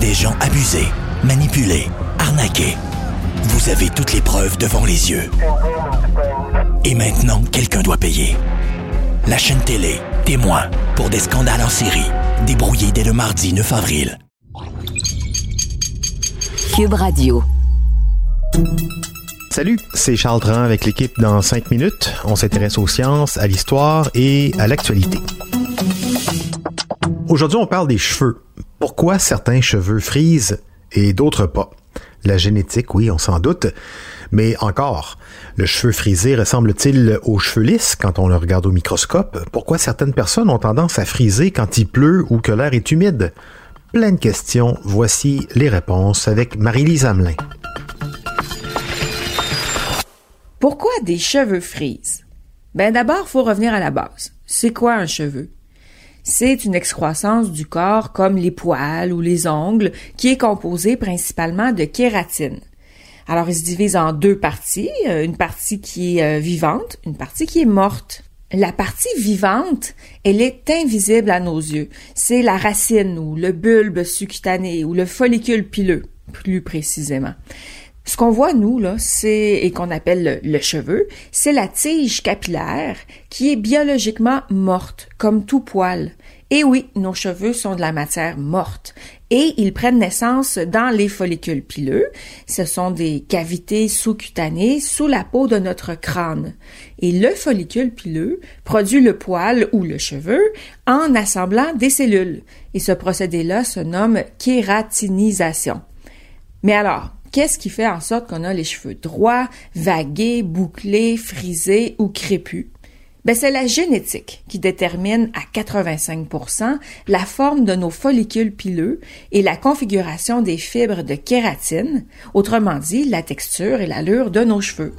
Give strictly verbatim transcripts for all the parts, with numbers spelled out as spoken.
des gens abusés, manipulés, arnaqués. Vous avez toutes les preuves devant les yeux. Et maintenant, quelqu'un doit payer. La chaîne télé, témoin, pour des scandales en série, débrouillés dès le mardi neuf avril. Cube Radio. Salut, c'est Charles Dran avec l'équipe dans cinq minutes. On s'intéresse aux sciences, à l'histoire et à l'actualité. Aujourd'hui, on parle des cheveux. Pourquoi certains cheveux frisent et d'autres pas? La génétique, oui, on s'en doute. Mais encore, le cheveu frisé ressemble-t-il aux cheveux lisses quand on le regarde au microscope? Pourquoi certaines personnes ont tendance à friser quand il pleut ou que l'air est humide? Plein de questions. Voici les réponses avec Marie-Lise Hamelin. Pourquoi des cheveux frisent? Ben d'abord, il faut revenir à la base. C'est quoi un cheveu? C'est une excroissance du corps comme les poils ou les ongles qui est composée principalement de kératine. Alors, il se divise en deux parties, une partie qui est vivante, une partie qui est morte. La partie vivante, elle est invisible à nos yeux. C'est la racine ou le bulbe sous-cutané ou le follicule pileux, plus précisément. Ce qu'on voit, nous, là, c'est, et qu'on appelle le, le cheveu, c'est la tige capillaire qui est biologiquement morte, comme tout poil. Et oui, nos cheveux sont de la matière morte. Et ils prennent naissance dans les follicules pileux. Ce sont des cavités sous-cutanées sous la peau de notre crâne. Et le follicule pileux produit le poil ou le cheveu en assemblant des cellules. Et ce procédé-là se nomme kératinisation. Mais alors, qu'est-ce qui fait en sorte qu'on a les cheveux droits, vagués, bouclés, frisés ou crépus? Ben, c'est la génétique qui détermine à quatre-vingt-cinq pour cent la forme de nos follicules pileux et la configuration des fibres de kératine, autrement dit, la texture et l'allure de nos cheveux.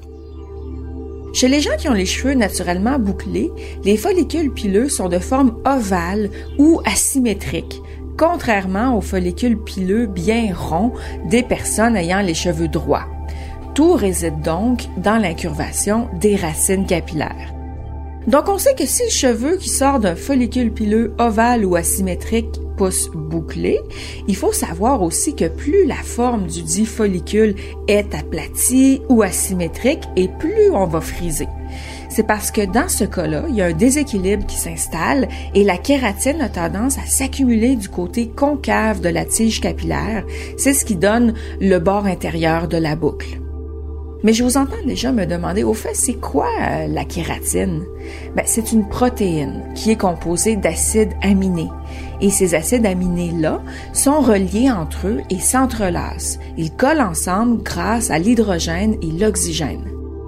Chez les gens qui ont les cheveux naturellement bouclés, les follicules pileux sont de forme ovale ou asymétrique, contrairement aux follicules pileux bien ronds des personnes ayant les cheveux droits. Tout réside donc dans l'incurvation des racines capillaires. Donc, on sait que si le cheveu qui sort d'un follicule pileux ovale ou asymétrique pousse bouclé, il faut savoir aussi que plus la forme du dit follicule est aplatie ou asymétrique et plus on va friser. C'est parce que dans ce cas-là, il y a un déséquilibre qui s'installe et la kératine a tendance à s'accumuler du côté concave de la tige capillaire. C'est ce qui donne le bord intérieur de la boucle. Mais je vous entends déjà me demander, au fait, c'est quoi euh, la kératine? Ben, c'est une protéine qui est composée d'acides aminés. Et ces acides aminés-là sont reliés entre eux et s'entrelacent. Ils collent ensemble grâce à l'hydrogène et l'oxygène.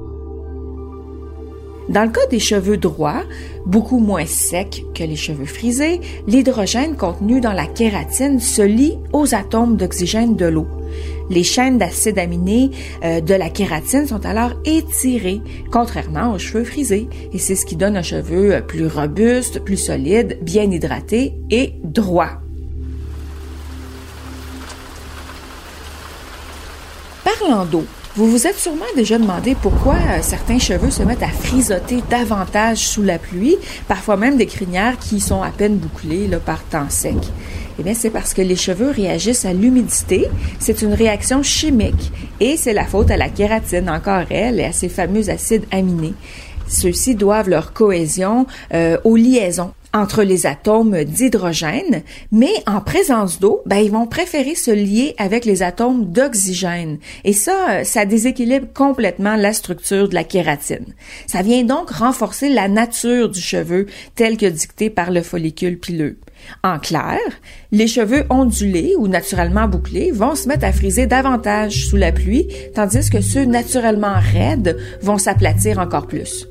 Dans le cas des cheveux droits, beaucoup moins secs que les cheveux frisés, l'hydrogène contenu dans la kératine se lie aux atomes d'oxygène de l'eau. Les chaînes d'acides aminés euh, de la kératine sont alors étirées, contrairement aux cheveux frisés. Et c'est ce qui donne un cheveu plus robuste, plus solide, bien hydraté et droit. Parlant d'eau, vous vous êtes sûrement déjà demandé pourquoi euh, certains cheveux se mettent à frisoter davantage sous la pluie, parfois même des crinières qui sont à peine bouclées là, par temps sec. Eh bien, c'est parce que les cheveux réagissent à l'humidité. C'est une réaction chimique et c'est la faute à la kératine, encore elle, et à ces fameux acides aminés. Ceux-ci doivent leur cohésion euh, aux liaisons entre les atomes d'hydrogène, mais en présence d'eau, ben, ils vont préférer se lier avec les atomes d'oxygène. Et ça, ça déséquilibre complètement la structure de la kératine. Ça vient donc renforcer la nature du cheveu telle que dictée par le follicule pileux. En clair, les cheveux ondulés ou naturellement bouclés vont se mettre à friser davantage sous la pluie, tandis que ceux naturellement raides vont s'aplatir encore plus.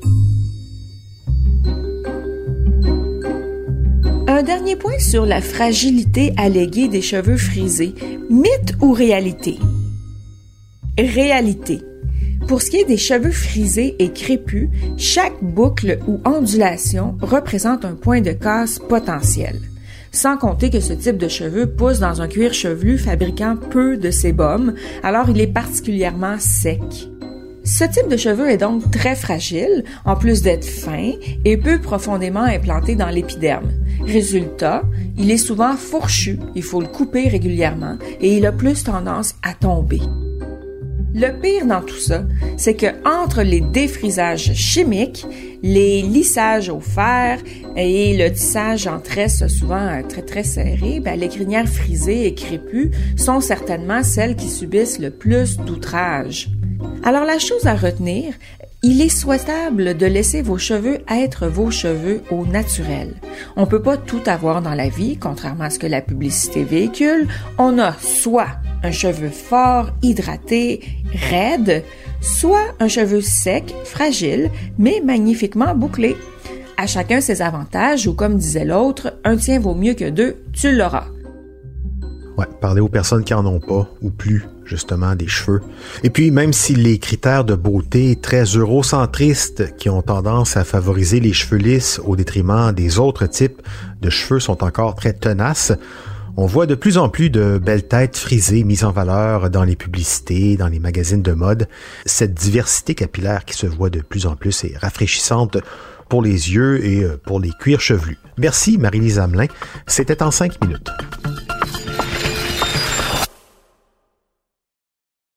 Un dernier point sur la fragilité alléguée des cheveux frisés. Mythe ou réalité? Réalité. Pour ce qui est des cheveux frisés et crépus, chaque boucle ou ondulation représente un point de casse potentiel. Sans compter que ce type de cheveux pousse dans un cuir chevelu fabriquant peu de sébum, alors il est particulièrement sec. Ce type de cheveux est donc très fragile, en plus d'être fin, et peu profondément implanté dans l'épiderme. Résultat, il est souvent fourchu, il faut le couper régulièrement et il a plus tendance à tomber. Le pire dans tout ça, c'est que entre les défrisages chimiques, les lissages au fer et le tissage en tresse souvent très très serré, ben, les crinières frisées et crépues sont certainement celles qui subissent le plus d'outrages. Alors la chose à retenir, il est souhaitable de laisser vos cheveux être vos cheveux au naturel. On peut pas tout avoir dans la vie, contrairement à ce que la publicité véhicule. On a soit un cheveu fort, hydraté, raide, soit un cheveu sec, fragile, mais magnifiquement bouclé. À chacun ses avantages, ou comme disait l'autre, un tien vaut mieux que deux, tu l'auras. Ouais, parlez aux personnes qui en ont pas, ou plus, justement, des cheveux. Et puis, même si les critères de beauté très eurocentristes qui ont tendance à favoriser les cheveux lisses au détriment des autres types de cheveux sont encore très tenaces, on voit de plus en plus de belles têtes frisées mises en valeur dans les publicités, dans les magazines de mode. Cette diversité capillaire qui se voit de plus en plus est rafraîchissante pour les yeux et pour les cuirs chevelus. Merci Marie-Lise Hamelin. C'était en cinq minutes.